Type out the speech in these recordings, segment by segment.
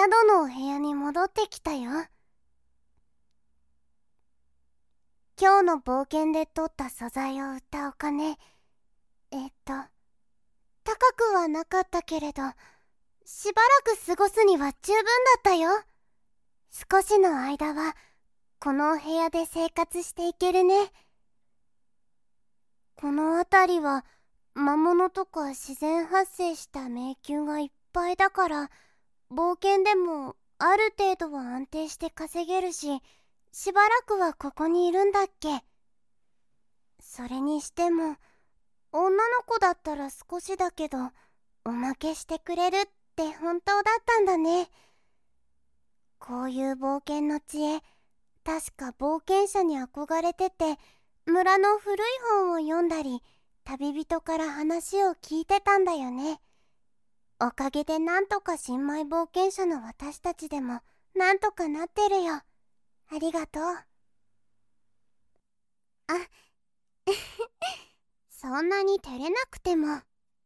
宿のお部屋に戻ってきたよ。今日の冒険で取った素材を売ったお金、高くはなかったけれど、しばらく過ごすには十分だったよ。少しの間はこのお部屋で生活していけるね。この辺りは魔物とか自然発生した迷宮がいっぱいだから、冒険でもある程度は安定して稼げるし、しばらくはここにいるんだっけ。それにしても女の子だったら少しだけどおまけしてくれるって本当だったんだね。こういう冒険の知恵、確か冒険者に憧れてて、村の古い本を読んだり旅人から話を聞いてたんだよね。おかげでなんとか新米冒険者の私たちでもなんとかなってるよ。ありがとう。あそんなに照れなくても。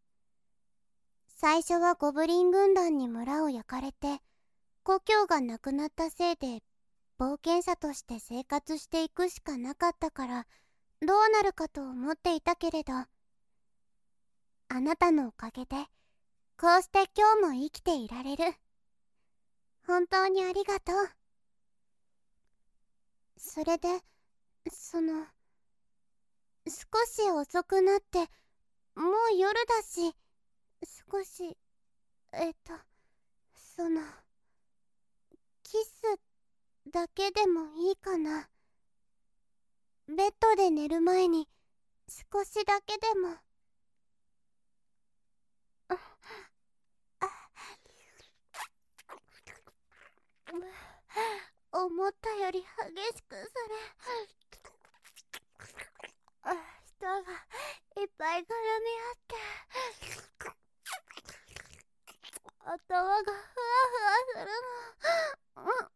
最初はゴブリン軍団に村を焼かれて、故郷がなくなったせいで冒険者として生活していくしかなかったから、どうなるかと思っていたけれど、あなたのおかげでこうして今日も生きていられる。本当にありがとう。それで少し遅くなってもう夜だし、少しキスだけでもいいかな。ベッドで寝る前に少しだけでも。思ったより激しく舌がいっぱい絡み合って頭がふわふわするの。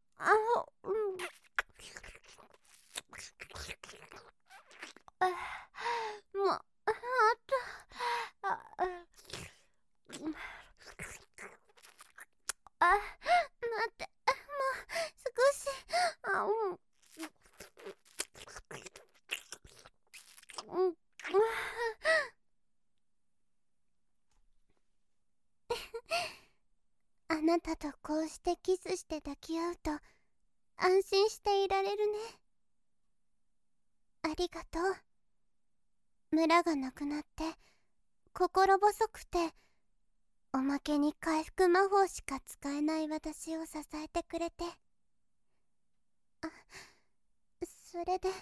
もっと待って、もう少し。あなたとこうしてキスして抱き合うと安心していられるね。ありがとう。村がなくなって心細くて、おまけに回復魔法しか使えない私を支えてくれて。それで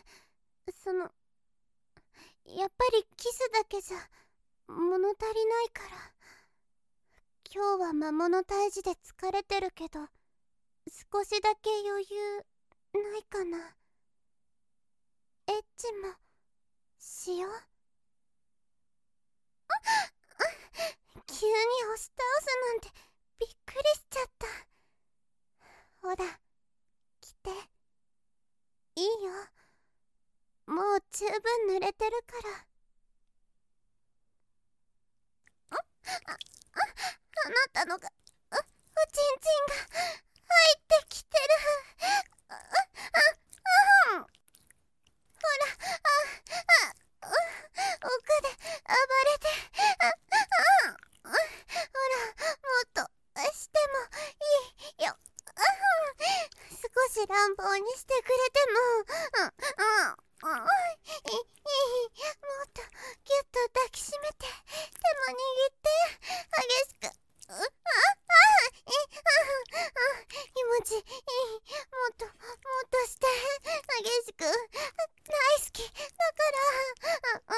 やっぱりキスだけじゃ物足りないから、今日は魔物退治で疲れてるけど、少しだけ余裕ないかな。エッチもしよう。急に押し倒すなんてびっくりしちゃった。ほら来ていいよ。もう十分濡れてるから。あなたのがおちんちんが入ってきてる。ほら、奥で暴れて。ほら、もっとしてもいいよ。少し乱暴にしてくれても。もっとギュッと抱きしめて、手も握って激しく。気持ちいい。もっとして激しく。大好きだから。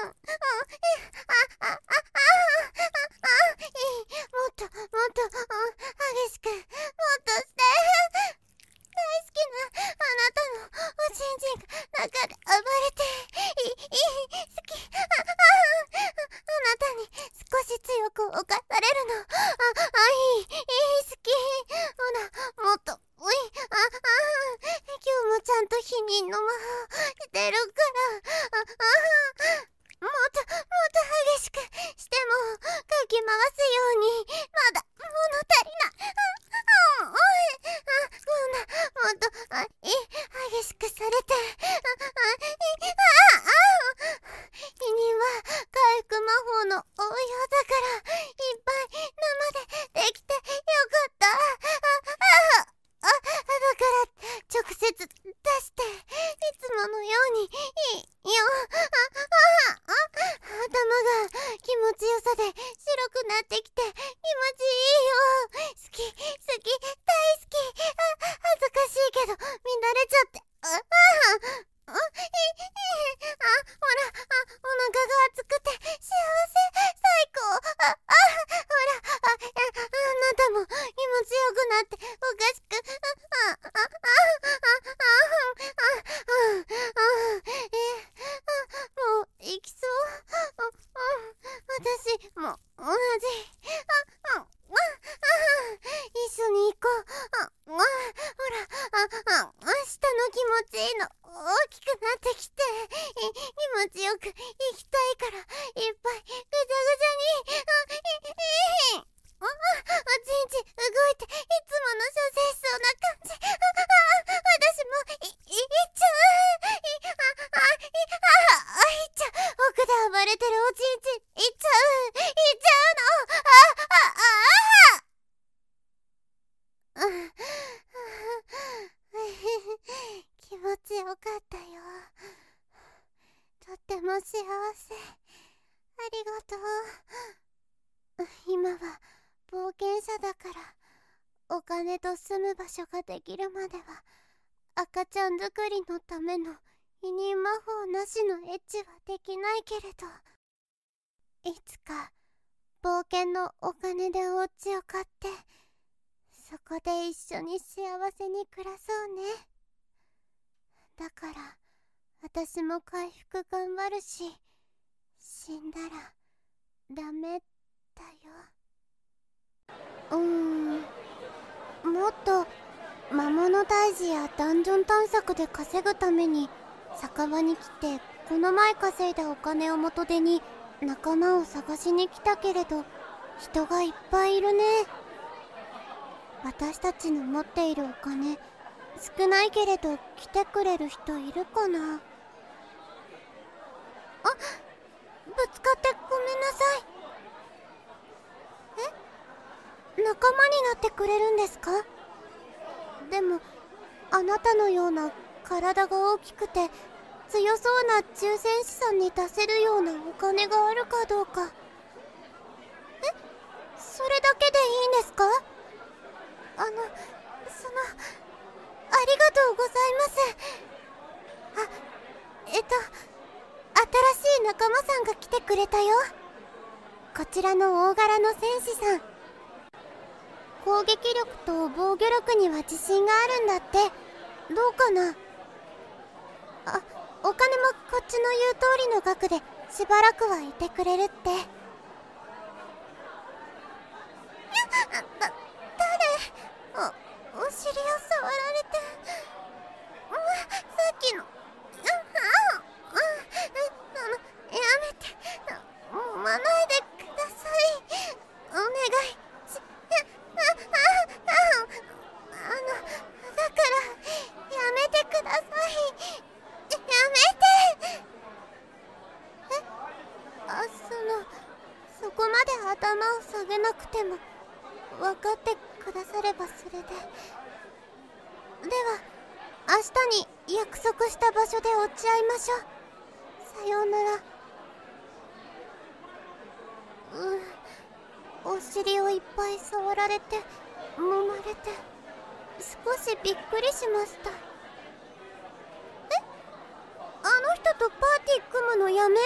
もっと激しく。もっとして。大好きなあなたのおちんちんが中で暴れて好き。あなたに少し強く侵されるの。いい好き。ほら、もっと今日もちゃんと否認の魔法してるから。もっと激しくしてもかき回すように。まだ物足りない。 ってきて気持ちいいよ。好き、大好き。恥ずかしいけど乱れちゃって。ほら、お腹が熱くて幸せ、最高。あなたも気持ちよくなっておかしく。もう行きそう。私も同じ。一緒に行こう。ほら、明日の気持ちいいの大きくなってきて、気持ちよく行きたいからいっぱいぐちゃぐちゃに。おちんち動いていつもの射精しそうな感じ。私もいっちゃう。いっちゃう。奥で暴れてるおちんちいっちゃうの。気持ちよかったよ。とっても幸せ。ありがとう。今は冒険者だから、お金と住む場所ができるまでは赤ちゃん作りのための委任魔法なしのエッチはできないけれど、いつか冒険のお金でお家を買って、そこで一緒に幸せに暮らそうね。だから私も回復頑張るし、死んだらダメだよ。もっと魔物退治やダンジョン探索で稼ぐために酒場に来て、この前稼いだお金を元手に仲間を探しに来たけれど、人がいっぱいいるね。私たちの持っているお金少ないけれど来てくれる人いるかな。ぶつかってごめんなさい。仲間になってくれるんですか？でもあなたのような体が大きくて強そうな重戦士さんに出せるようなお金があるかどうか。それだけでいいんですか？ありがとうございます。新しい仲間さんが来てくれたよ。こちらの大柄の戦士さん。攻撃力と防御力には自信があるんだって。どうかな。お金もこっちの言う通りの額でしばらくはいてくれるって。誰？お尻を触られて、さっきの。やめて、揉まないでください。お願い。だからやめてください。やめて。そこまで頭を下げなくても分かってくださればそれで。では明日に約束した場所で落ち合いましょう。さようなら。お尻をいっぱい触られて揉まれて少しびっくりしました。あの人とパーティー組むのやめる？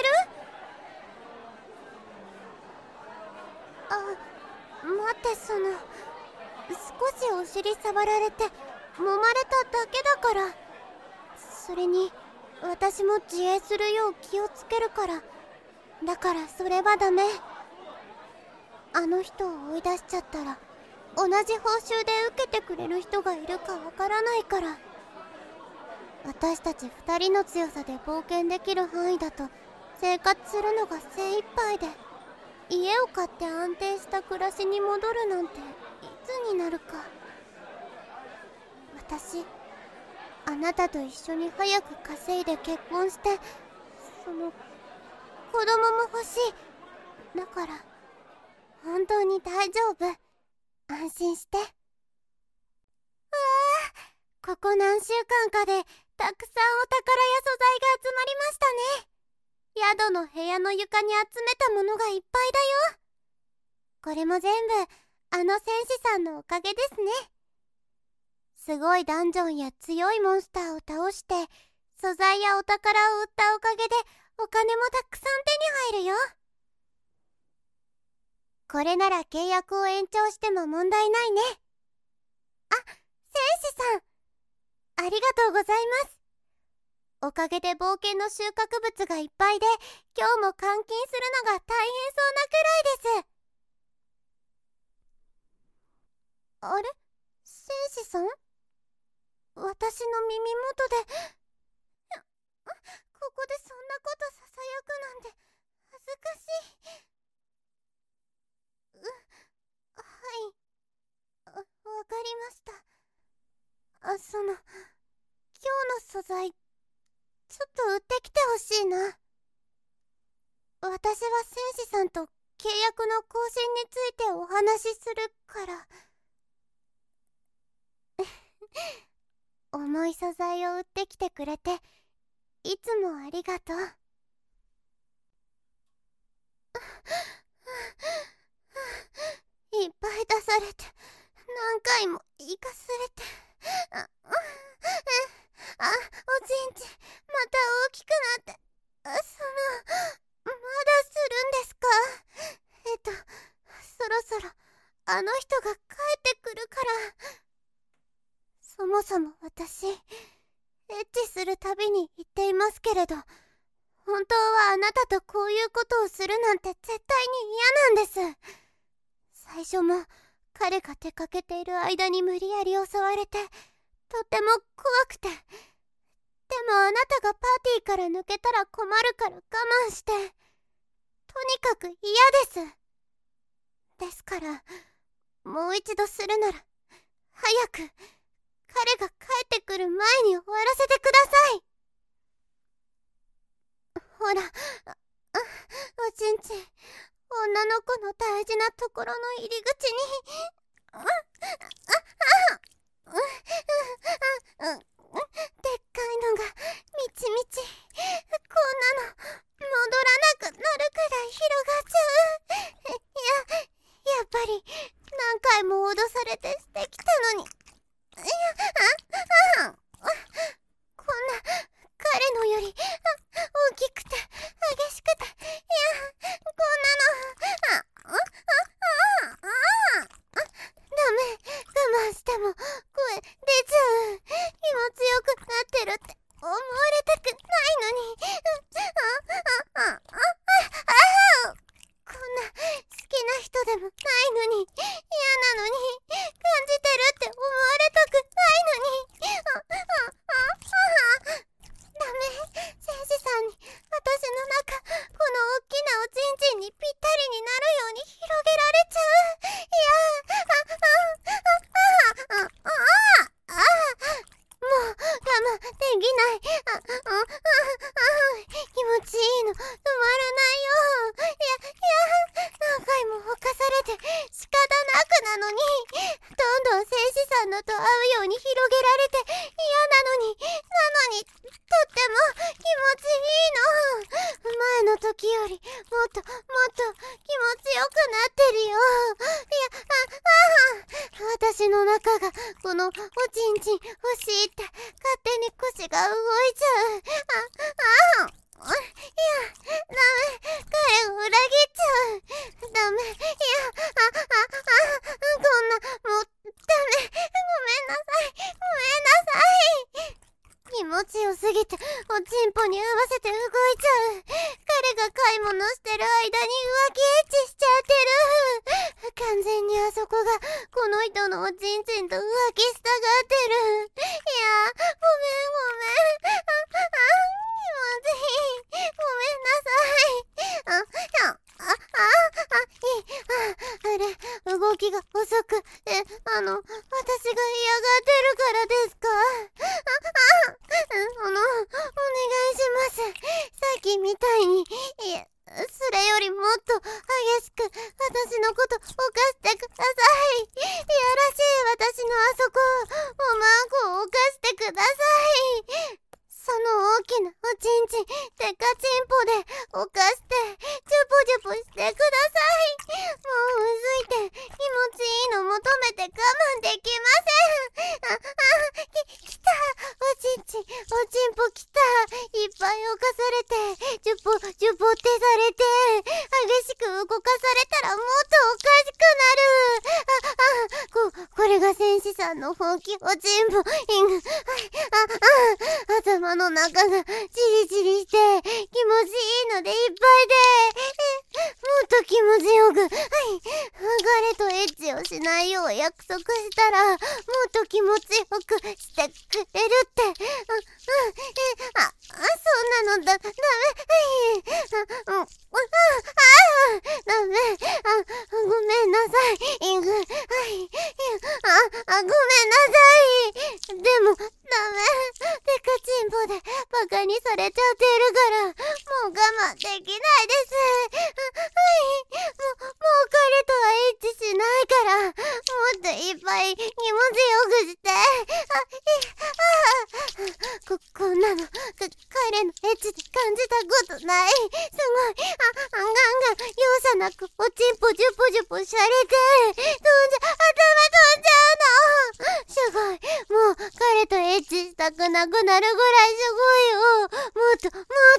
待って、少しお尻触られて揉まれただけだから。それに私も自衛するよう気をつけるから。だからそれはダメ。あの人を追い出しちゃったら同じ報酬で受けてくれる人がいるかわからないから。私たち2人の強さで冒険できる範囲だと生活するのが精一杯で、家を買って安定した暮らしに戻るなんていつになるか。私あなたと一緒に早く稼いで結婚して、子供も欲しい。だから本当に大丈夫。安心して。ここ何週間かでたくさんお宝や素材が集まりましたね。宿の部屋の床に集めたものがいっぱいだよ。 これも全部あの戦士さんのおかげですね。すごいダンジョンや強いモンスターを倒して素材やお宝を売ったおかげでお金もたくさん手に入るよ。これなら契約を延長しても問題ないね。あ、戦士さん、ありがとうございます。おかげで冒険の収穫物がいっぱいで今日も換金するのが大変そうなくらいです。あれ、戦士さん、私の耳元でここでそんなことささやくなんて恥ずかしい。はい、わかりました。今日の素材ちょっと売ってきてほしいな。私は戦士さんと契約の更新についてお話しするから重い素材を売ってきてくれていつもありがとう。いっぱい出されて何回も行かされておちんちまた大きくなってまだするんですか？そろそろあの人が帰ってくるから。そもそも私エッチするたびに言っていますけれど、本当はあなたとこういうことをするなんて絶対に嫌なんです。最初も彼が出かけている間に無理やり襲われてとても怖くて、でもあなたがパーティーから抜けたら困るから我慢して、とにかく嫌です。ですからもう一度するなら早く彼が帰ってくる前に終わらせてください。ほら、おちんちん、女の子の大事なところの入り口にでっかいのがみちみち、こんなの戻らなくなるくらい広がっちゃう。やっぱり何回も脅されてしてきたのに、こんな彼のより大きくて激しくて、こんなのダメ、我慢しても声出ちゃう。気持ちよくなってるって思われたくないのに。こんな好きな人でもないのに、嫌なのに、感じてるって思われたくないのに。ダメ、戦士さんに私の中、この大きなおちんちんにぴったりになるように広げられちゃう。もう我慢できない。気持ちいいの止まらないよ。何回も犯されて仕方なくなのに、どんどん戦士さんのと会うように広げられて嫌なのに、とっても気持ちいいの。前の時よりもっと気持ちよくなってるよ。私の中がこのおちんちん欲しいって勝手に腰が動いちゃう。ダメ、彼を裏切っちゃう。ダメ、こんな、もう、ダメ、ごめんなさい。気持ちよすぎておちんぽに合わせて動いちゃう。彼が買い物してる間に浮気エッチしちゃってる。完全にあそこがこの人のおちんちんと浮気したがってる。ごめん。気持ちいい。ごめんなさい。あれ、動きが遅く、私が嫌がってるからですか？お願いします。さっきみたいに、それよりもっと激しく私のこと犯してください。いやらしい私のあそこを、おまんこを犯してください。その大きなおちんちん、デカチンポで犯して、ジュポジュポしてください。もううずい士さんの本気おちんぽ、頭の中がチリチリして気持ちいいのでいっぱいで、もっと気持ちよく、彼とエッチをしないよう約束したら、もっと気持ちよくしてくれるって。そんなのダメ。ダメ。ごめんなさい。ごめんなさい。でも、ダメ。デカチンポでバカにされちゃってるから、もう我慢できないです。もう彼とはエッチしないから、もっといっぱい気持ちよくして。こんなの、彼のエッチで感じたことない。すごい、ガン容赦なくおちんぽジュポジュポされて、頭飛んじゃうの。すごい、もう彼とエッチしたくなくなるぐらいすごいよ。もっと、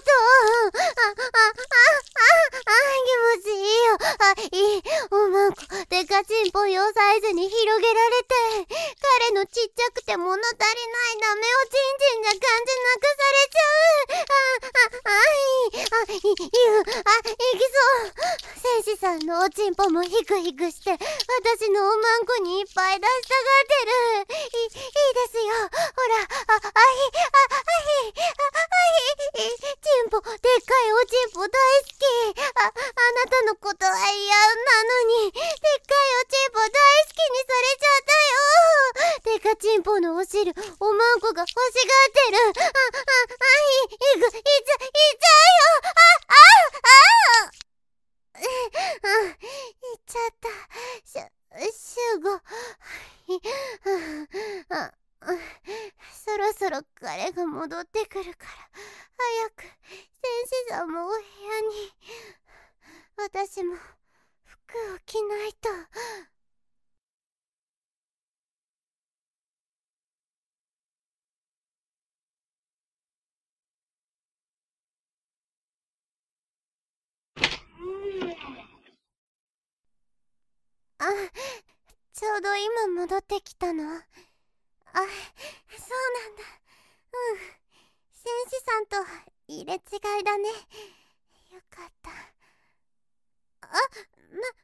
気持ちいいよ。いい。おまんこ、デカチンポ用サイズに広げられて、彼のちっちゃくて物足りないダメをチンチンが感じなくされちゃう。いきそう。戦士さんのおちんぽもヒクヒクして、私のおまんこにいっぱい出したがってる。いいですよ。ほら、チンポ、でっかいおちんぽ大好き。あなたのことは嫌なのに、でっかいおちんぽ大好きにされちゃったよ。でかチンポのお汁、おまんこが欲しがってる。いっちゃうよ。いっちゃった。シュゴ。そろそろ彼が戻ってくるから、早く、戦士さんもお部屋に。私も、服を着ないと。ちょうど今戻ってきたの。そうなんだ。戦士さんと入れ違いだね。よかった。なんでもないよ。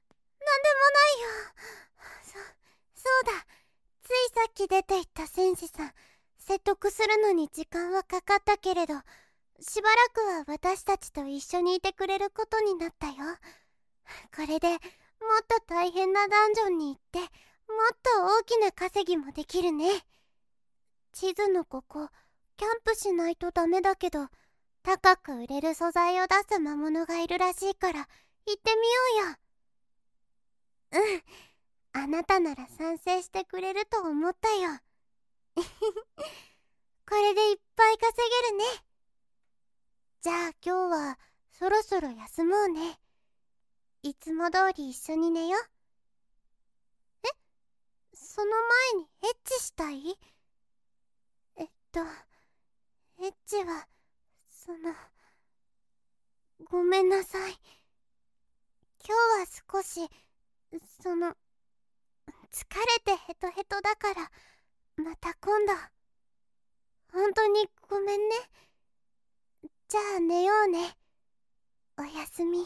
そうだ。ついさっき出て行った戦士さん、説得するのに時間はかかったけれど、しばらくは私たちと一緒にいてくれることになったよ。これでもっと大変なダンジョンに行って、もっと大きな稼ぎもできるね。地図のここ、キャンプしないとダメだけど、高く売れる素材を出す魔物がいるらしいから、行ってみようよ。あなたなら賛成してくれると思ったよ。これでいっぱい稼げるね。じゃあ今日はそろそろ休もうね。いつも通り一緒に寝よ。その前にエッチしたい？エッチは、ごめんなさい。今日は少し、疲れてヘトヘトだから、また今度。本当にごめんね。じゃあ寝ようね。おやすみ。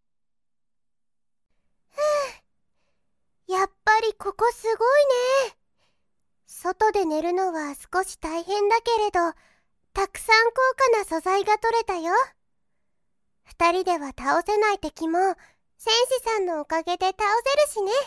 やっぱりここすごいね。外で寝るのは少し大変だけれど、たくさん高価な素材が取れたよ。二人では倒せない敵も、戦士さんのおかげで倒せるしね。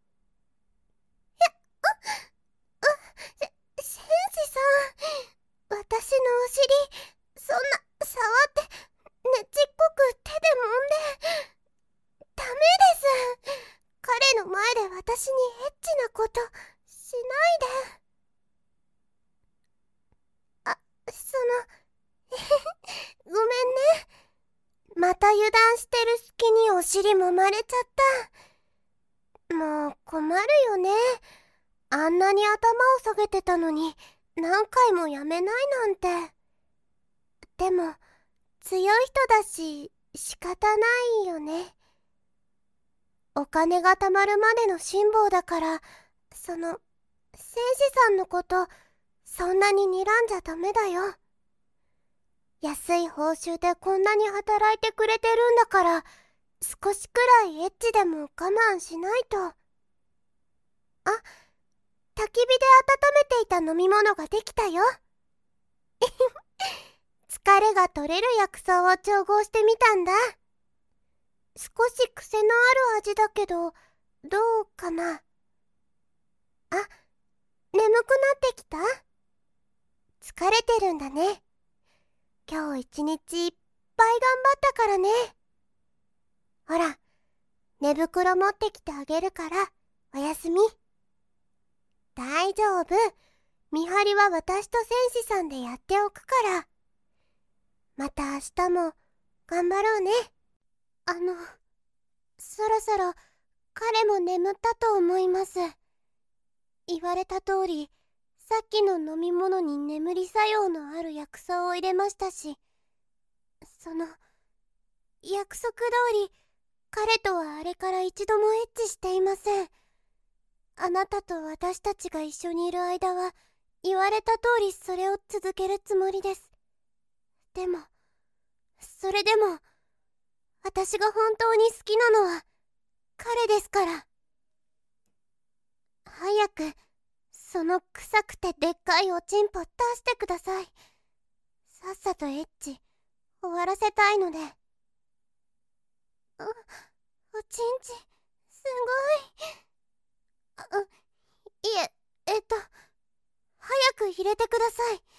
戦士さん、私のお尻、そんな触ってねちっこく手で揉んで。ダメです。彼の前で私にエッチなことしないで。ごめんね。また油断してる隙にお尻揉まれちゃった。もう困るよね。あんなに頭を下げてたのに何回もやめないなんて。でも強い人だし仕方ないよね。お金が貯まるまでの辛抱だから、 戦士さんのことそんなに睨んじゃダメだよ。安い報酬でこんなに働いてくれてるんだから、少しくらいエッチでも我慢しないと。あ、焚き火で温めていた飲み物ができたよ。疲れが取れる薬草を調合してみたんだ。少し癖のある味だけど、どうかな。あ、眠くなってきた？疲れてるんだね。今日一日いっぱい頑張ったからね。ほら、寝袋持ってきてあげるから、おやすみ。大丈夫。見張りは私と戦士さんでやっておくから。また明日も頑張ろうね。そろそろ彼も眠ったと思います。言われた通り、さっきの飲み物に眠り作用のある薬草を入れましたし、約束通り、彼とはあれから一度もエッチしていません。あなたと私たちが一緒にいる間は、言われた通りそれを続けるつもりです。でも、それでも、私が本当に好きなのは、彼ですから。早く、その臭くてでっかいおちんぽ出してください。さっさとエッチ、終わらせたいので。おちんち、すごい。いえ、早く入れてください。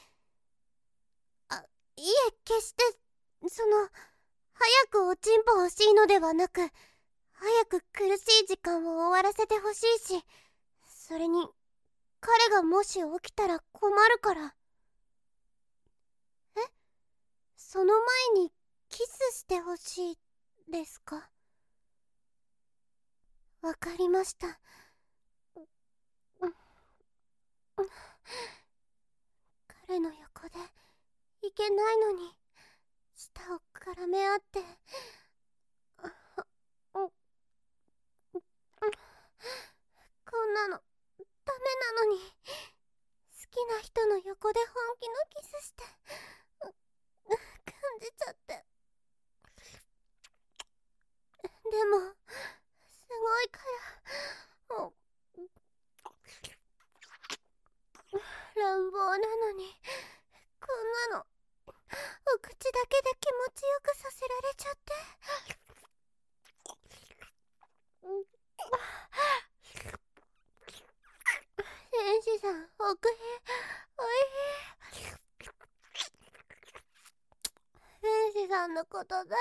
いえ、決して、早くおちんぽ欲しいのではなく、早く苦しい時間を終わらせてほしいし、それに、彼がもし起きたら困るから。その前にキスしてほしいですか？わかりました。彼の横でいけないのに舌を絡め合ってこんなのダメなのに、好きな人の横で本気のキスして感じちゃって。でもすごいから乱暴なのに、こんなのお口だけで気持ちよくさせられちゃって。戦士さん、奥へおいしい。戦士さんのこと大好きに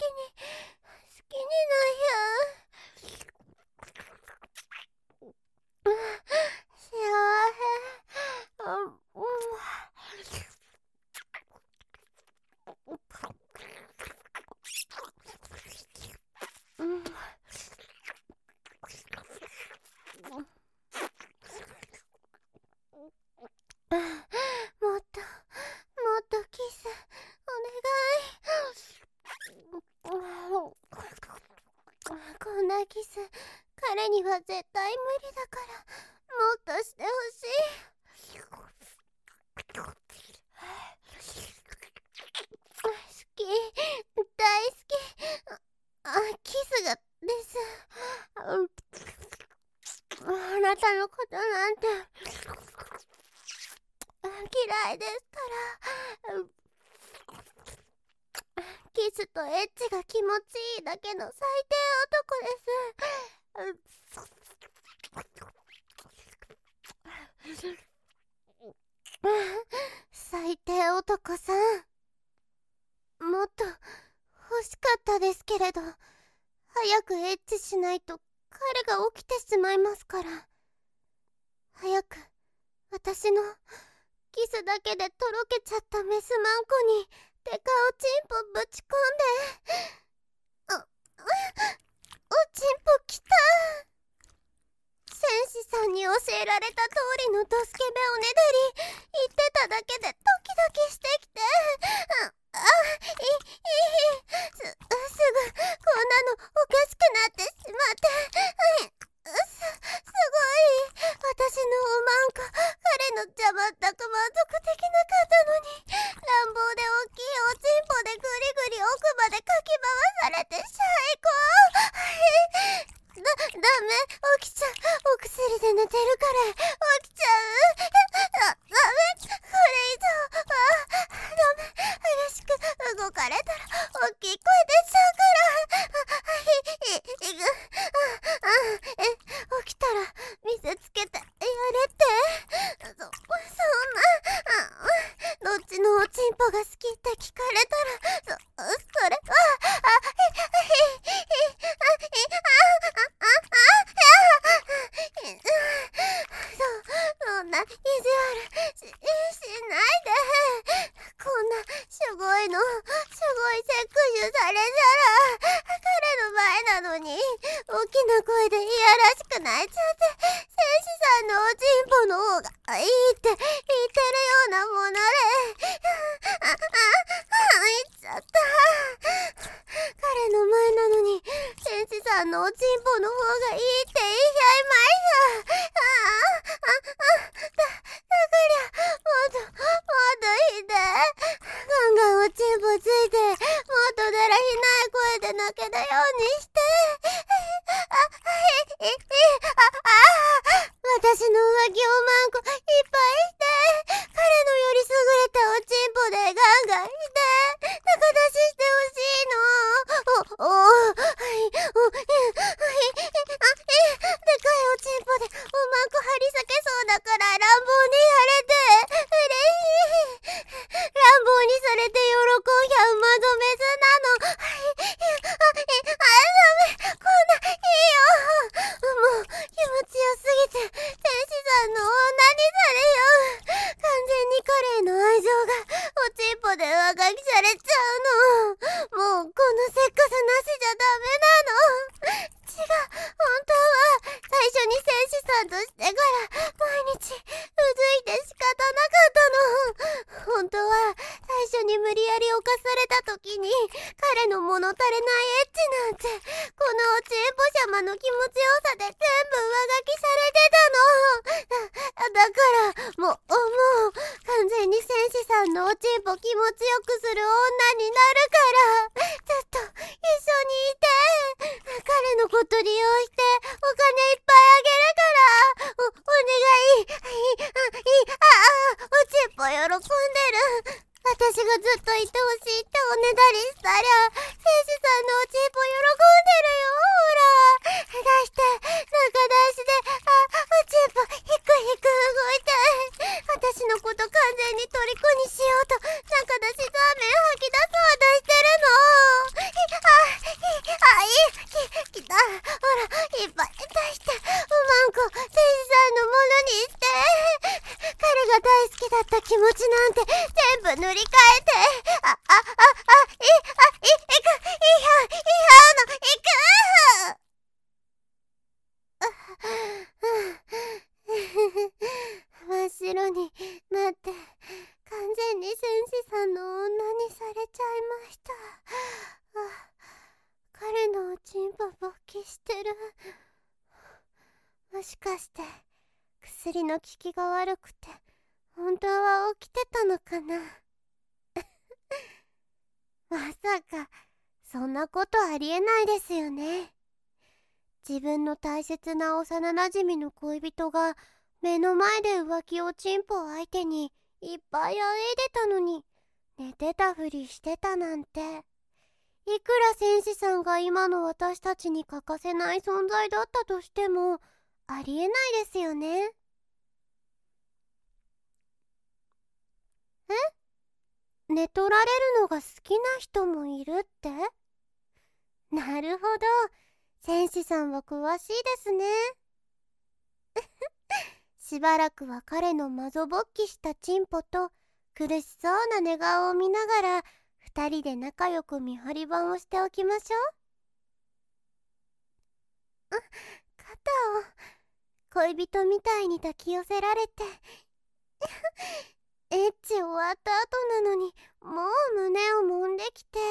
なるや幸せ。もっとキスお願い。こんなキス彼には絶対無理だから、もっとしてほしい。好き、大好き。キスがですあなたのことなんて嫌いですから。キスとエッチが気持ちいいだけの最低男です。最低男さん、もっと欲しかったですけれど、早くエッチしないと彼が起きてしまいますから。早く私のキスだけでとろけちゃったメスマンコにデカおちんぽぶち込んで。おちんぽきた。戦士さんに教えられた通りのドスケベおねだり言ってただけでドキドキしてきて。すぐこんなのおかしくなってしまって。すごい私のおまんで寝てるから起きちゃう。ダメ、これ以上ダメ。激しく動かれたら大きい声出ちゃうから起きたら見せつけてやれって。そんな、どっちのおちんぽが好きって聞かれたら、それはそんな意地悪しないで。こんなすごいの、すごいセクシュされたら彼の前なのに大きな声でいやらしく泣いちゃって、戦士さんのおちんぽの方がいいって言ってるようなもので、言っちゃった。彼の前なのに戦士さんのおちんぽの方がいいって言いちゃいました。だからもっといいで。ガンガンおちんぽついて、もっとだらしない声で泣けたようにして。私の浮気をマンコいっぱいして、彼のより優れたおちんぽでガンガンして、仲出ししてほしいの。でかいおちんぽでおまんこ張り裂けそうだから乱暴にやれて嬉しい。乱暴にされて喜んひゃ馬止めずなの。ダメ、こんないいよ。もう気持ちよすぎて天使さんの女にされよう。完全に彼への愛情がおちんぽで上書きされちゃうの。もうこのセックスなしじゃダメなの。違う、本当は最初に戦士さんとしてから毎日うずいて仕方なかったの。本当は最初に無理やり犯された時に彼の物足りないエッチなんてこのおちんぽ様の気持ちよさで全部上書きされてたの。だからもう完全に戦士さんのおちんぽ気持ちよくする女になるからずっと一緒にいて、彼のこと利用してお金いっぱいあげるから、お願い。おちんぽ喜んでる。私がずっといてほしいっておねだりしたら、戦士さんのおちんぽ喜んでるよ。ほら出して、中出しで、おちんぽひくひく動いて、私のこと完全に虜にしようと中出しザーメン吐き出そうとしてるの。来た。ほら、いっぱい出して、おまんこ戦士さんのものにして、彼が大好きだった気持ちなんて全部塗り替えて、真っ白になって完全に戦士さんの女にされちゃいました。彼のおちんぽ勃起してる。もしかして薬の効きが悪くて本当は起きてたのかな。まさかそんなことありえないですよね。自分の大切な幼なじみの恋人が目の前で浮気おちんぽ相手にいっぱいあえいでたのに寝てたふりしてたなんて。いくら戦士さんが今の私たちに欠かせない存在だったとしてもありえないですよね。寝取られるのが好きな人もいるって？なるほど、戦士さんは詳しいですね。しばらくは彼のマゾ勃起したチンポと苦しそうな寝顔を見ながら二人で仲良く見張り番をしておきましょう。肩を恋人みたいに抱き寄せられてエッチ終わった後なのにもう胸を揉んできて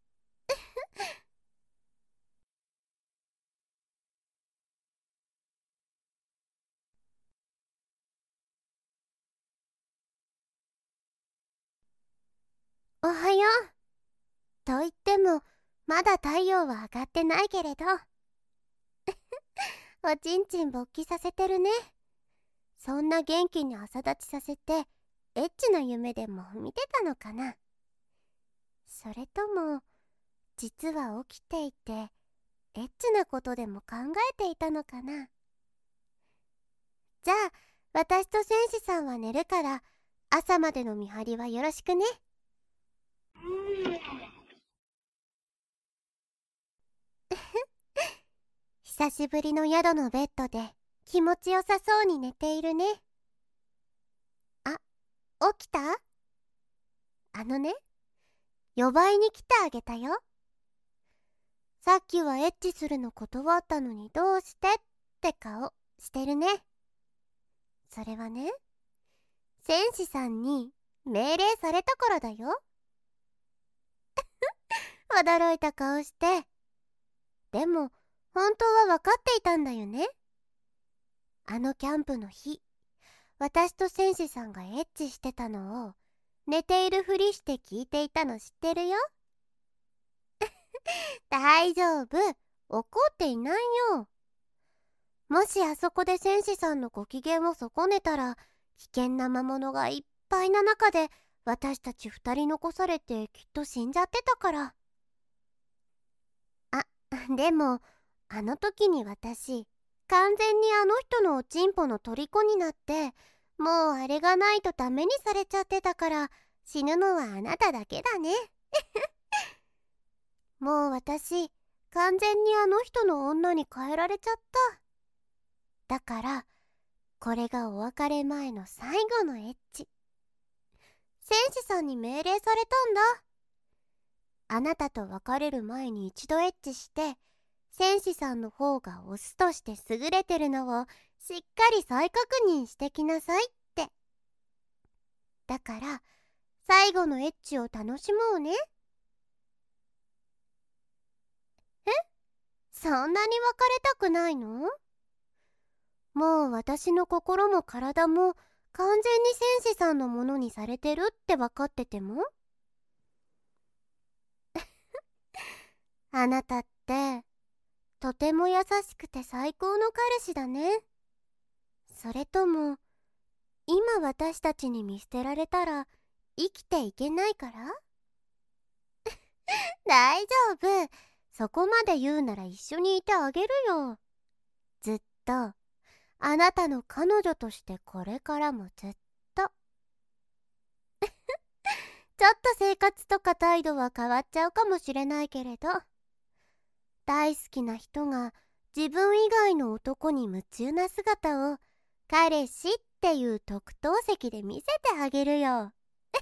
おはよう。と言ってもまだ太陽は上がってないけれどおちんちん勃起させてるね。そんな元気に朝立ちさせてエッチな夢でも見てたのかな。それとも実は起きていてエッチなことでも考えていたのかな。じゃあ私と戦士さんは寝るから朝までの見張りはよろしくね。久しぶりの宿のベッドで気持ちよさそうに寝ているね。あ、起きた？呼ばいに来てあげたよ。さっきはエッチするの断ったのにどうしてって顔してるね。それはね、戦士さんに命令されたからだよ。驚いた顔して。でも本当は分かっていたんだよね。あのキャンプの日、私と戦士さんがエッチしてたのを寝ているふりして聞いていたの知ってるよ。大丈夫、怒っていないよ。もしあそこで戦士さんのご機嫌を損ねたら、危険な魔物がいっぱいな中で私たち2人残されてきっと死んじゃってたから。でもあの時に私完全にあの人のおちんぽの虜になって、もうあれがないとダメにされちゃってたから、死ぬのはあなただけだね。もう私完全にあの人の女に変えられちゃった。だからこれがお別れ前の最後のエッチ。戦士さんに命令されたんだ。あなたと別れる前に一度エッチして、戦士さんの方がオスとして優れてるのをしっかり再確認してきなさいって。だから最後のエッチを楽しもうね。え？そんなに別れたくないの？もう私の心も体も完全に戦士さんのものにされてるって分かっててもあなたってとても優しくて最高の彼氏だね。それとも今私たちに見捨てられたら生きていけないから？大丈夫、そこまで言うなら一緒にいてあげるよ。ずっとあなたの彼女としてこれからもずっと。ちょっと生活とか態度は変わっちゃうかもしれないけれど、大好きな人が自分以外の男に夢中な姿を彼氏っていう特等席で見せてあげるよ。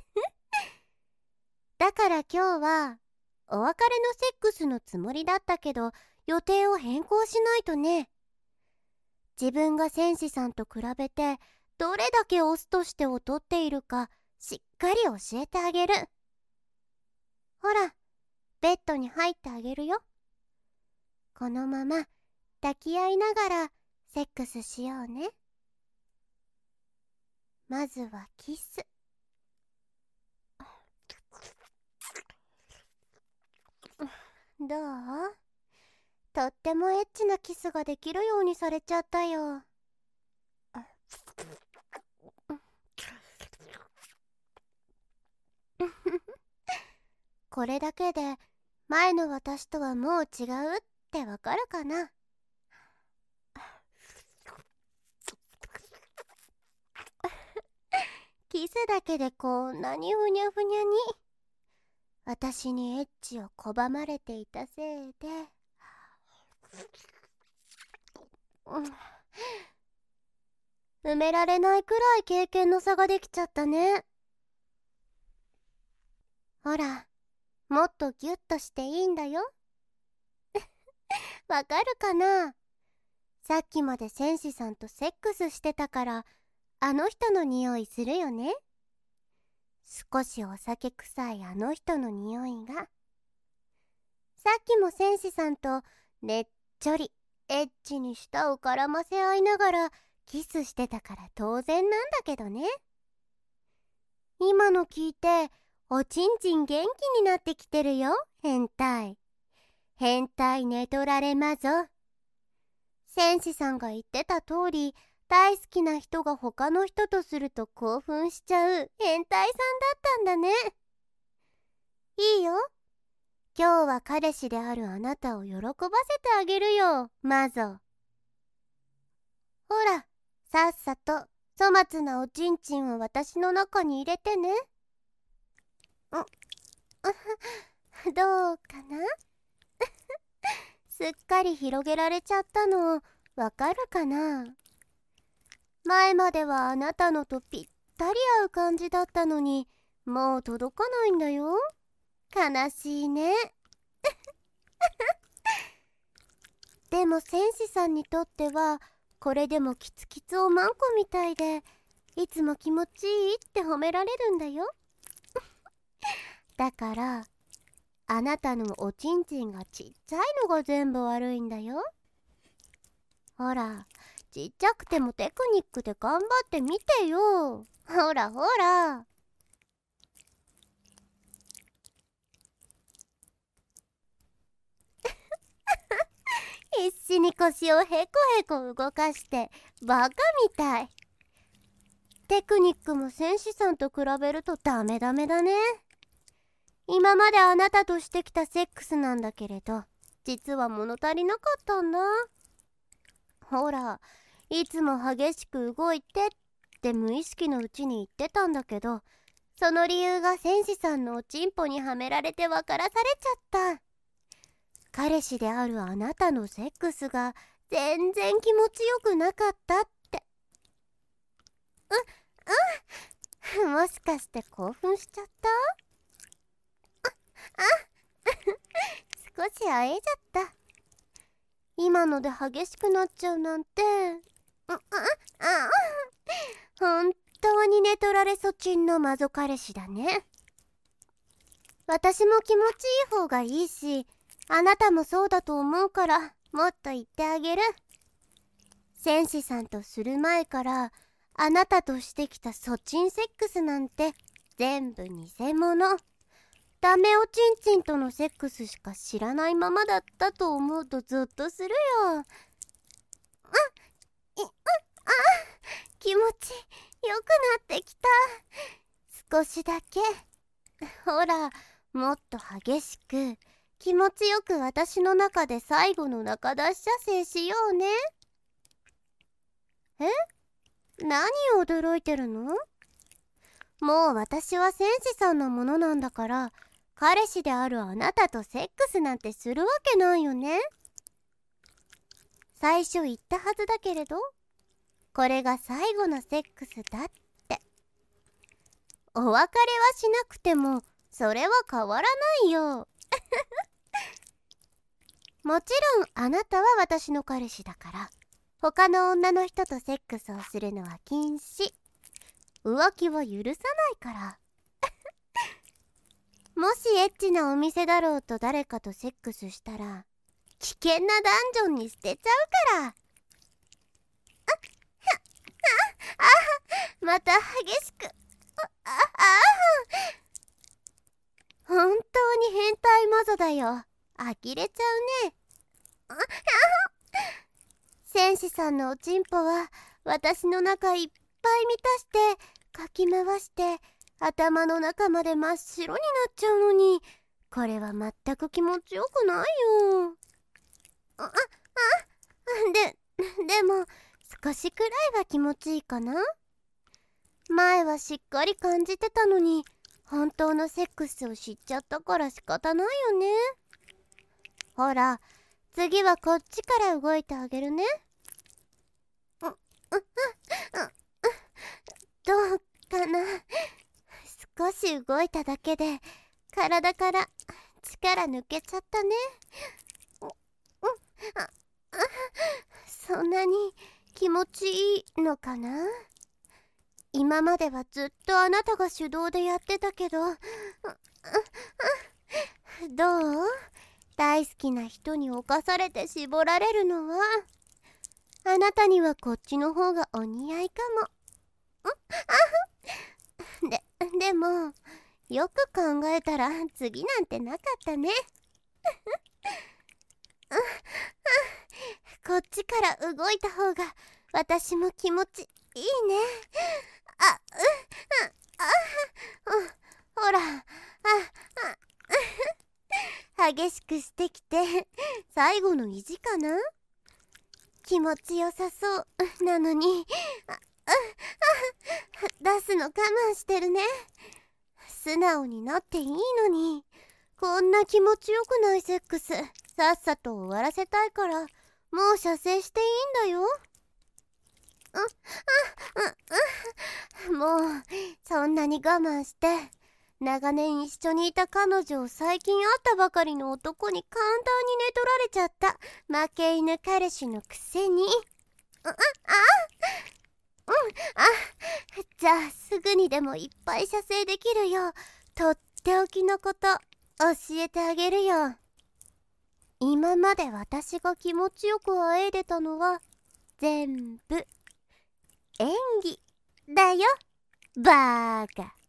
だから今日はお別れのセックスのつもりだったけど、予定を変更しないとね。自分が戦士さんと比べてどれだけオスとして劣っているかしっかり教えてあげる。ほら、ベッドに入ってあげるよ。このまま抱き合いながらセックスしようね。まずはキス。どう？とってもエッチなキスができるようにされちゃったよ。これだけで前の私とはもう違うってわかるかな？キスだけでこんなにふにゃふにゃに。私にエッチを拒まれていたせいで、埋められないくらい経験の差ができちゃったね。ほら、もっとギュッとしていいんだよ。わかるかな？さっきまで戦士さんとセックスしてたから、あの人の匂いするよね。少しお酒臭いあの人の匂いが。さっきも戦士さんとねっちょりエッチに舌を絡ませ合いながらキスしてたから当然なんだけどね。今の聞いておちんちん元気になってきてるよ。変態変態寝取られまぞ。 戦士さんが言ってた通り、大好きな人が他の人とすると興奮しちゃう変態さんだったんだね。いいよ。今日は彼氏であるあなたを喜ばせてあげるよ、マゾ。ほら、さっさと粗末なおちんちんを私の中に入れてね。どうかなすっかり広げられちゃったの、わかるかな？前まではあなたのとぴったり合う感じだったのに、もう届かないんだよ。悲しいね。でも戦士さんにとっては、これでもキツキツおまんこみたいで、いつも気持ちいいって褒められるんだよ。だから、あなたのおちんちんがちっちゃいのが全部悪いんだよ。ほら、ちっちゃくてもテクニックで頑張ってみてよ。ほらほら。必死に腰をへこへこ動かしてバカみたい。テクニックも戦士さんと比べるとダメダメだね。今まであなたとしてきたセックスなんだけれど、実は物足りなかったんだ。ほら、いつも激しく動いてって無意識のうちに言ってたんだけど、その理由が戦士さんのおちんぽにはめられて分からされちゃった。彼氏であるあなたのセックスが全然気持ちよくなかったって。もしかして興奮しちゃった？少しあえちゃった。今ので激しくなっちゃうなんて。本当に寝取られそちんのマゾ彼氏だね。私も気持ちいい方がいいし、あなたもそうだと思うから、もっと言ってあげる。戦士さんとする前から、あなたとしてきたそちんセックスなんて全部偽物。ダメおちんちんとのセックスしか知らないままだったと思うとゾッとするよ。気持ちよくなってきた。少しだけ。ほら、もっと激しく気持ちよく私の中で最後の中出し射精しようね。何を驚いてるの？もう私は戦士さんのものなんだから、彼氏であるあなたとセックスなんてするわけないよね。最初言ったはずだけれど、これが最後のセックスだって。お別れはしなくてもそれは変わらないよ。もちろんあなたは私の彼氏だから、他の女の人とセックスをするのは禁止。浮気は許さないから。もしエッチなお店だろうと誰かとセックスしたら、危険なダンジョンに捨てちゃうから。また激しく。本当に変態マゾだよ。呆れちゃうね。戦士さんのおちんぽは私の中いっぱい満たしてかき回して頭の中まで真っ白になっちゃうのに、これは全く気持ちよくないよ。でも少しくらいは気持ちいいかな。前はしっかり感じてたのに、本当のセックスを知っちゃったから仕方ないよね。ほら、次はこっちから動いてあげるね。どうかな。少し動いただけで体から力抜けちゃったね。そんなに気持ちいいのかな。今まではずっとあなたが主導でやってたけど、どう？大好きな人に侵されて絞られるのは、あなたにはこっちの方がお似合いかも。でもよく考えたら次なんてなかったね。 こっちから動いた方が私も気持ちいいね。あ、ほら、激しくしてきて最後の意地かな。気持ちよさそうなのに出すの我慢してるね。素直になっていいのに、こんな気持ちよくないセックスさっさと終わらせたいから、もう射精していいんだよ。もうそんなに我慢して、長年一緒にいた彼女を最近会ったばかりの男に簡単に寝取られちゃった負け犬彼氏のくせに。じゃあすぐにでもいっぱい射精できるようとっておきのこと教えてあげるよ。今まで私が気持ちよくあえいでたのは全部演技だよ、バーカ。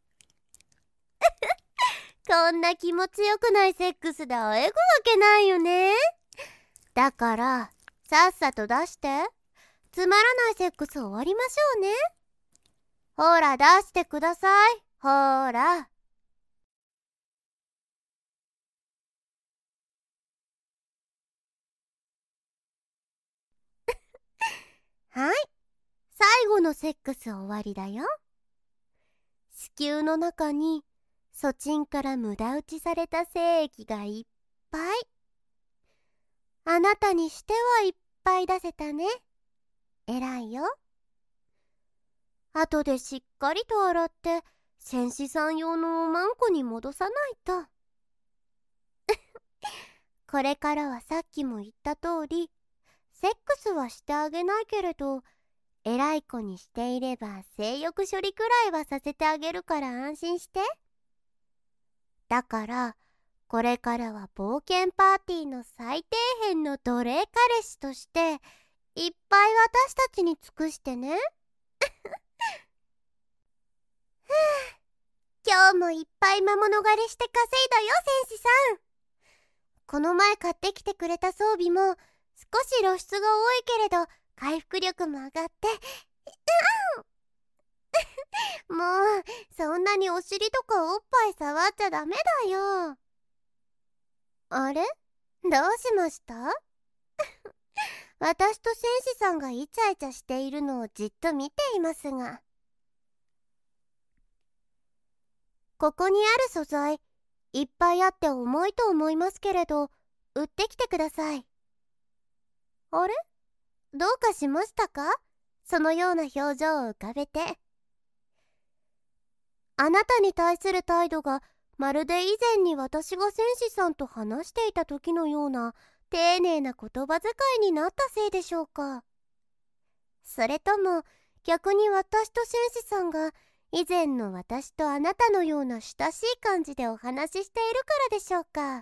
こんな気持ちよくないセックスであえぐわけないよね。だからさっさと出して、つまらないセックス終わりましょうね。ほら出してください、ほら。はい、最後のセックス終わりだよ。子宮の中に粗チンから無駄打ちされた精液がいっぱい。あなたにしてはいっぱい出せたね。えらいよ。後でしっかりと洗って戦士さん用のおまんこに戻さないと。これからはさっきも言った通り、セックスはしてあげないけれど、偉い子にしていれば性欲処理くらいはさせてあげるから安心して。だからこれからは冒険パーティーの最底辺の奴隷彼氏としていっぱい私たちに尽くしてね。今日もいっぱい魔物狩りして稼いだよ、戦士さん。この前買ってきてくれた装備も少し露出が多いけれど回復力も上がって、もうそんなにお尻とかおっぱい触っちゃダメだよ。あれ、どうしました？私と戦士さんがイチャイチャしているのをじっと見ていますが。ここにある素材いっぱいあって重いと思いますけれど、売ってきてください。あれ、どうかしましたか？そのような表情を浮かべて。あなたに対する態度がまるで以前に私が戦士さんと話していた時のような丁寧な言葉遣いになったせいでしょうか。それとも逆に私と戦士さんが以前の私とあなたのような親しい感じでお話ししているからでしょうか。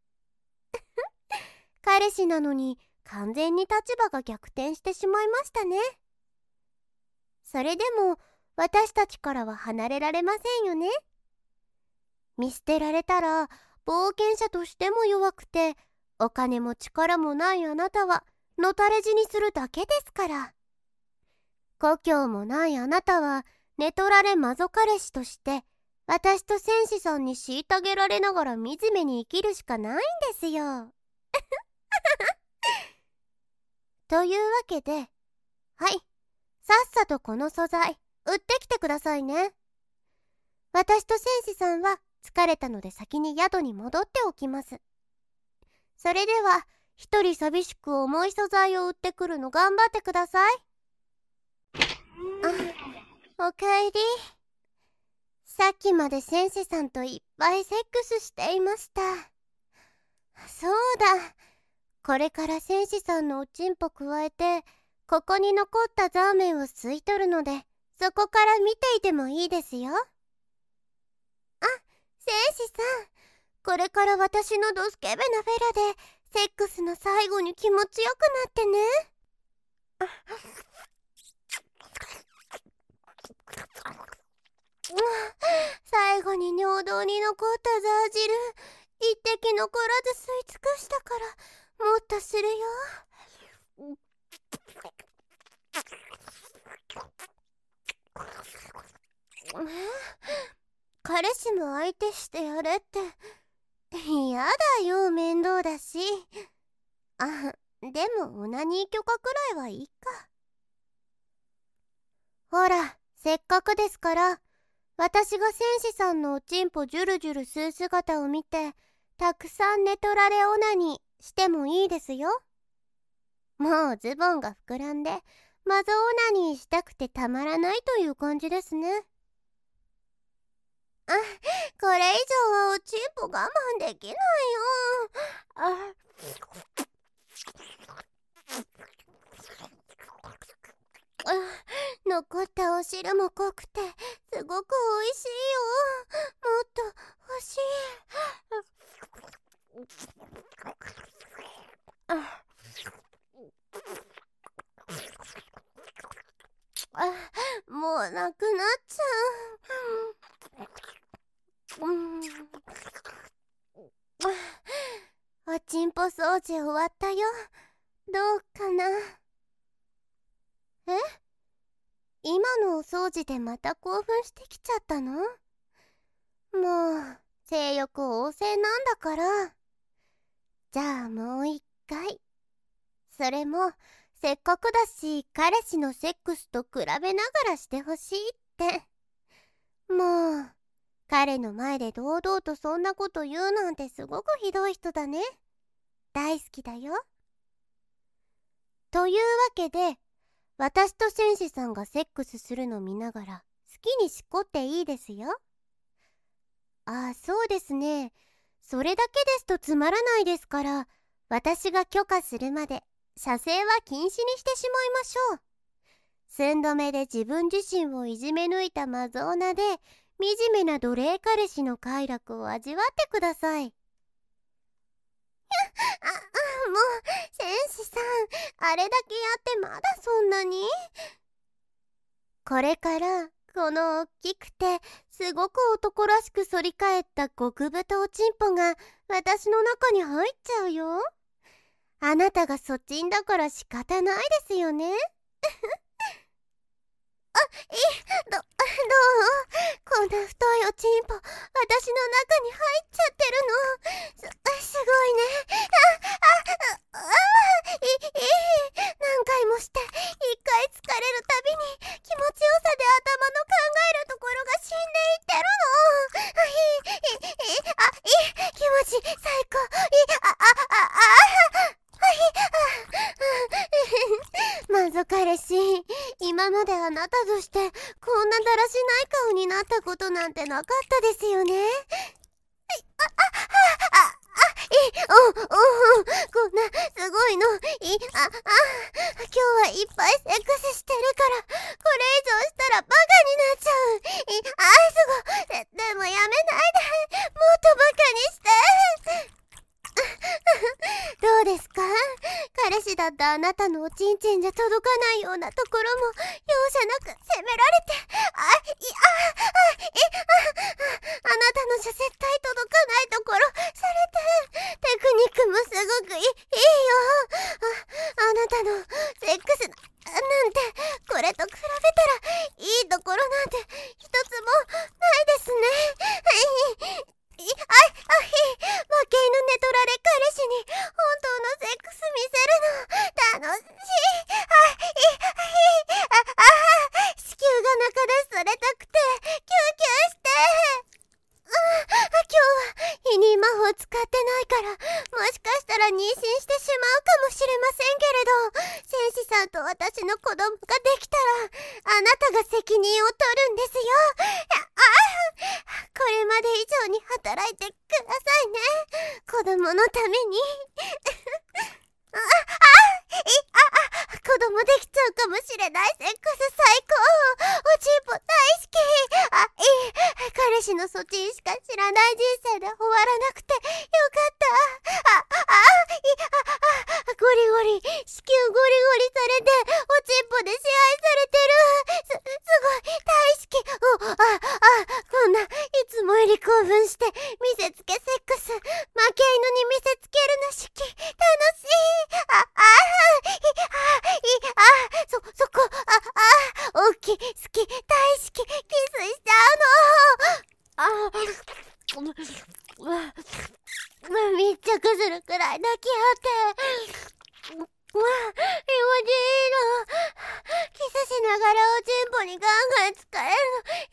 彼氏なのに完全に立場が逆転してしまいましたね。それでも私たちからは離れられませんよね。見捨てられたら冒険者としても弱くてお金も力もないあなたはのたれ死にするだけですから。故郷もないあなたは寝取られ魔女彼氏として私と戦士さんに虐げられながら惨めに生きるしかないんですよ。というわけで、はい、さっさとこの素材売ってきてくださいね。私と戦士さんは疲れたので先に宿に戻っておきます。それでは一人寂しく重い素材を売ってくるの頑張ってください。おかえり。さっきまで戦士さんといっぱいセックスしていました。そうだ、これから戦士さんのおちんぽ加えてここに残ったザーメンを吸い取るので、そこから見ていてもいいですよ。戦士さん、これから私のドスケベなフェラでセックスの最後に気持ちよくなってね。最後に尿道に残ったザー汁一滴残らず吸い尽くしたから、もっとするよ。 彼氏も相手してやれって。やだよ、面倒だし。あ、でもオナニー許可くらいはいいか。ほら、せっかくですから、私が戦士さんのおちんぽジュルジュル吸う姿を見て、たくさん寝取られオナニーしてもいいですよ。もうズボンが膨らんで、マゾオナニーしたくてたまらないという感じですね。あ、これ以上はおちんぽ我慢できないよ。あ、残ったお汁も濃くてすごくおいしいよ。もっと欲しい。もうなくなっちゃう。おちんぽ掃除終わったよ。どうかな。え？今のお掃除でまた興奮してきちゃったの？もう性欲旺盛なんだから。じゃあもう一回。それもせっかくだし彼氏のセックスと比べながらしてほしいって。もう彼の前で堂々とそんなこと言うなんてすごくひどい人だね。大好きだよ。というわけで、私と戦士さんがセックスするの見ながら好きにしこっていいですよ。ああ、そうですね。それだけですとつまらないですから、私が許可するまで射精は禁止にしてしまいましょう。寸止めで自分自身をいじめ抜いたマゾーナで、惨めな奴隷彼氏の快楽を味わってください。もう、戦士さん、あれだけやってまだそんなに？これからこの大きくてすごく男らしく反り返った極太おちんぽが私の中に入っちゃうよ。あなたがそちんだから仕方ないですよね。どう？こんな太いおちんぽ、私の中に入っちゃってるの。すごいね。何回もして、一回疲れるたびに気持ちよさで頭の考えるところが死んでいってるの。気持ち最高。まず彼氏、今まであなたとしてこんなだらしない顔になったことなんてなかったですよね。こんなすごいの今日はいっぱいセックスしてるから、これ以上したらバカになっちゃう。すごい。でもやめないで、もっとバカにして。どうですか？彼氏だったあなたのおちんちんじゃ届かないようなところも容赦なく責められて、あなたのじゃ絶対届かないところされて、テクニックもすごくいいよ。あなたのセックスなんてこれと比べたらいいところなんて一つもないですね。負け犬寝取られ彼氏に本当のセックス見せるの楽しい。子宮が中出しされたくてキューキューして。今日は否認魔法使ってないから、もしかしたら妊娠してしまうかもしれませんけれど、戦士さんと私の子供ができたらあなたが責任を取るんですよ。これまで以上に働いてくださいね、子供のために。子供できちゃうかもしれないセックス最高。おちんぽ大好き。彼氏のそちんしか知らない人生で終わらなくてよかった。ゴリゴリ、子宮ゴリゴリされておちんぽで支配されてる。すごい大好き。こんないつもより興奮して見せつけセックス、負け犬に見せつけるの式楽しい。そこ、大きい、好き、大好き、キスしちゃうの。 くするくらい抱き合って、気持ちいいの。キスしながらおちんぽにガンガン使える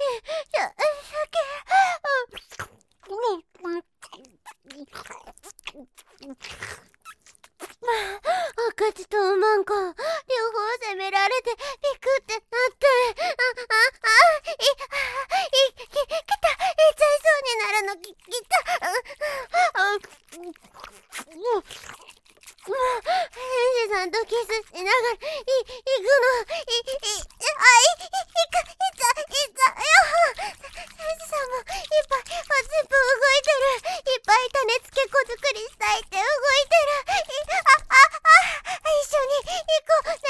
の。赤字とうまんこ両方責められてビクってなって、きた、ちゃいそうになるの、きた。選手さんとキスしながら行くの、選手さんもいっぱいおちんぽ動いてる、いっぱい種付け子作りしたいって動いてる、一緒に行こうね、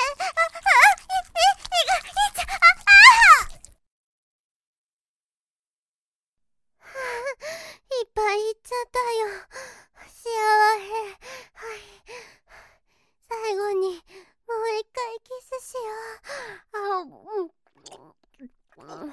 いっぱい行っちゃったよ。幸せ。はい。最後にもう一回キスしよう。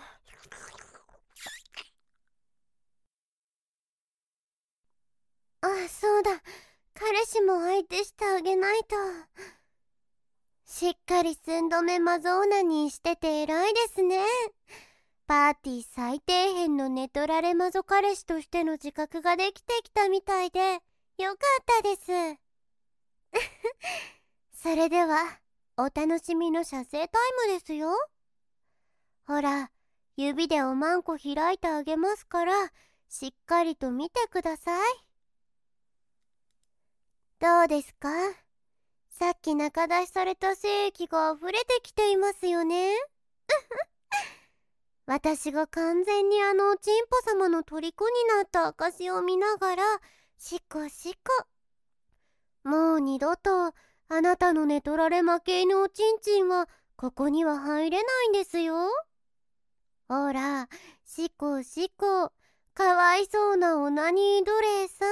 そうだ。彼氏も相手してあげないと。しっかり寸止めマゾーナにしてて偉いですね。パーティー最底辺の寝取られマゾ彼氏としての自覚ができてきたみたいでよかったです。それではお楽しみの射精タイムですよ。ほら、指でおまんこ開いてあげますからしっかりと見てください。どうですか？さっき中出しされた精液が溢れてきていますよね。私が完全におちんぽ様の虜になった証を見ながらしこしこ。もう二度とあなたの寝取られ負け犬おちんちんはここには入れないんですよ。ほら、しこしこ、かわいそうなオナニー奴隷さん。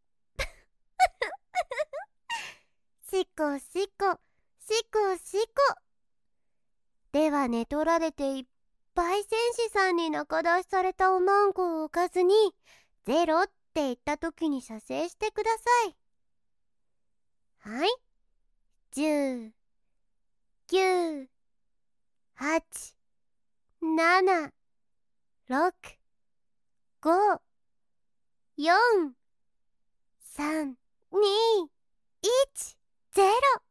しこしこ、しこしこ。では寝取られていっぱい戦士さんに中出しされたおまんこを置かずにゼロって言った時に射精してください。はい。10、9、8、7、6、5、4、3、2、1、0。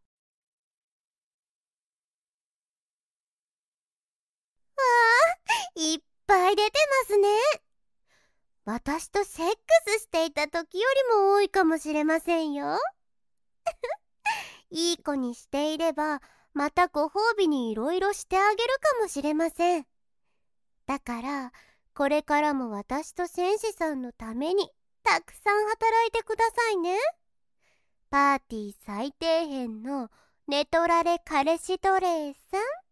いっぱい出てますね。私とセックスしていた時よりも多いかもしれませんよ。いい子にしていればまたご褒美にいろいろしてあげるかもしれません。だからこれからも私と戦士さんのためにたくさん働いてくださいね。パーティー最底辺の寝取られ彼氏奴隷さん。